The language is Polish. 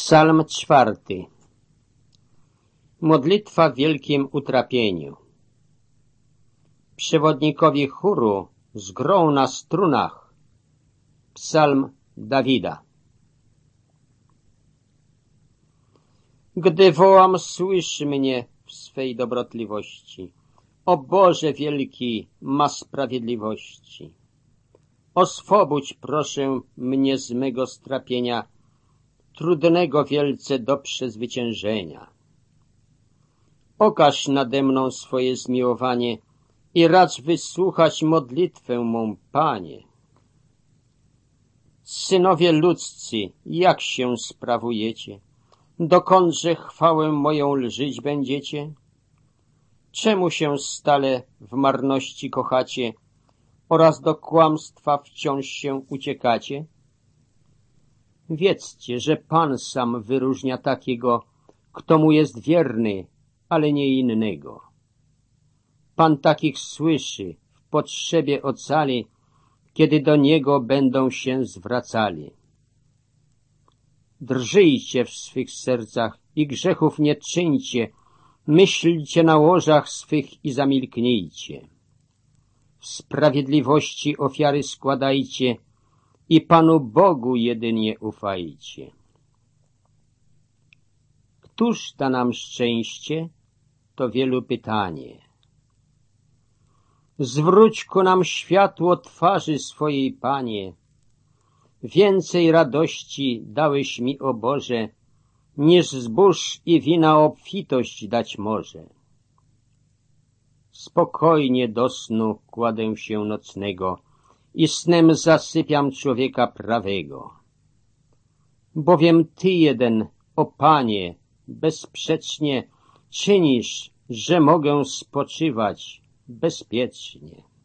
Psalm 4. Modlitwa w wielkim utrapieniu. Przewodnikowi chóru z grą na strunach. Psalm Dawida. Gdy wołam, słyszy mnie w swej dobrotliwości. O Boże wielki, ma sprawiedliwości. Oswobódź, proszę, mnie z mego strapienia, trudnego wielce do przezwyciężenia. Okaż nade mną swoje zmiłowanie i racz wysłuchać modlitwę mą, Panie. Synowie ludzcy, jak się sprawujecie? Dokądże chwałę moją lżyć będziecie? Czemu się stale w marności kochacie oraz do kłamstwa wciąż się uciekacie? Wiedzcie, że Pan sam wyróżnia takiego, kto mu jest wierny, ale nie innego. Pan takich słyszy, w potrzebie ocali, kiedy do Niego będą się zwracali. Drżyjcie w swych sercach i grzechów nie czyńcie, myślcie na łożach swych i zamilknijcie. W sprawiedliwości ofiary składajcie i Panu Bogu jedynie ufajcie. Któż da nam szczęście? To wielu pytanie. Zwróć ku nam światło twarzy swojej, Panie. Więcej radości dałeś mi, o Boże, niż zbóż i wina obfitość dać może. Spokojnie do snu kładę się nocnego i snem zasypiam człowieka prawego. Bowiem Ty jeden, o Panie, bezsprzecznie czynisz, że mogę spoczywać bezpiecznie.